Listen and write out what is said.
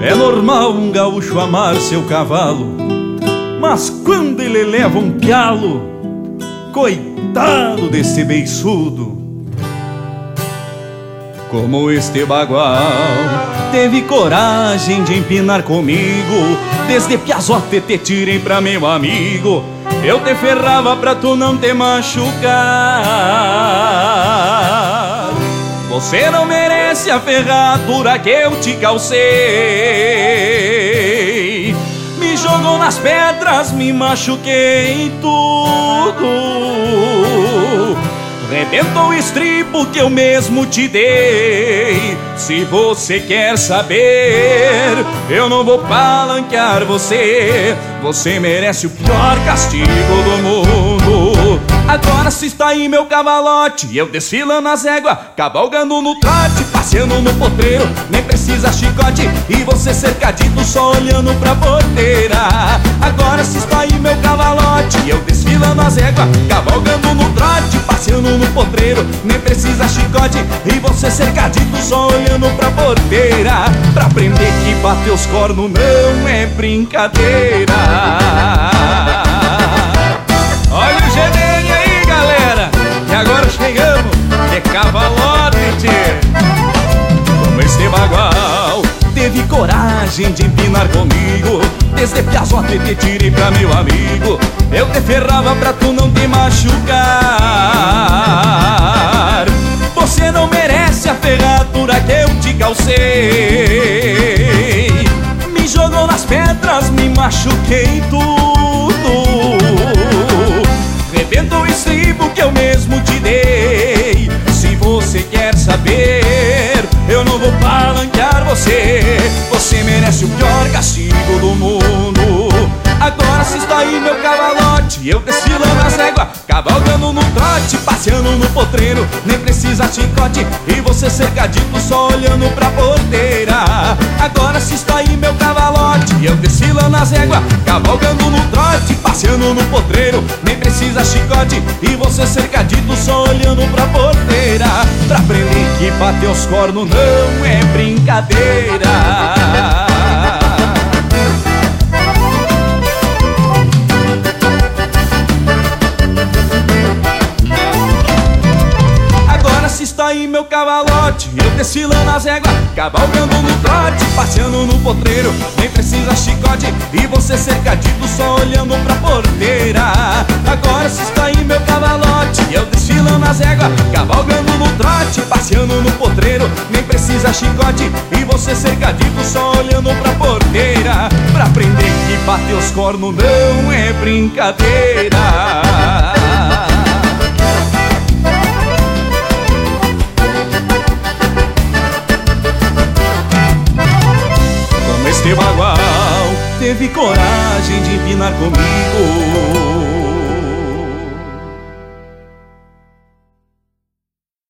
É normal um gaúcho amar seu cavalo, mas quando ele leva um pialo, coitado desse beiçudo. Como este bagual teve coragem de empinar comigo, desde piazote te tirei pra meu amigo, eu te ferrava pra tu não te machucar. Você não merece a ferradura que eu te calcei. Me jogou nas pedras, me machuquei tudo. Rebentou o estribo que eu mesmo te dei. Se você quer saber, eu não vou palanquear você. Você merece o pior castigo do mundo. Agora se está aí meu cavalote, eu desfilando nas éguas, cavalgando no trote, passeando no potreiro, nem precisa chicote, e você cercadito só olhando pra porteira. Agora se está aí meu cavalote, eu desfilando nas éguas, cavalgando no trote, passeando no potreiro, nem precisa chicote, e você cercadito só olhando pra porteira. Pra aprender que bater os cornos não é brincadeira. Olha o gemelho aí, galera, e agora chegamos de cavalote, tchê. Como este bagual teve coragem de empinar comigo, desde piazote te tirei pra meu amigo, eu te ferrava pra tu não te machucar. Você não merece a ferradura que eu te calcei. Me jogou nas pedras, me machuquei tudo. Rebentou o estribo que eu mesmo te dei. Se você quer saber, eu não vou palanquear você. Você merece o pior castigo do mundo. Agora se está aí meu cavalote, eu desfilando as éguas, cavalgando no trote, passeando no potreiro, nem precisa chicote, e você cercadito só olhando pra porteira. Agora se está aí meu cavalote, eu desfilando as éguas, cavalgando no trote, passeando no potreiro, nem precisa chicote, e você cercadito só olhando pra porteira. Pra aprender que bater os cornos não é brincadeira. Está aí meu cavalote, eu desfilando as éguas, cavalgando no trote, passeando no potreiro, nem precisa chicote, e você cercadito só olhando pra porteira. Agora se está aí meu cavalote, eu desfilando as éguas, cavalgando no trote, passeando no potreiro, nem precisa chicote, e você cercadito só olhando pra porteira. Pra aprender que bater os cornos não é brincadeira. Este bagual teve coragem de empinar comigo,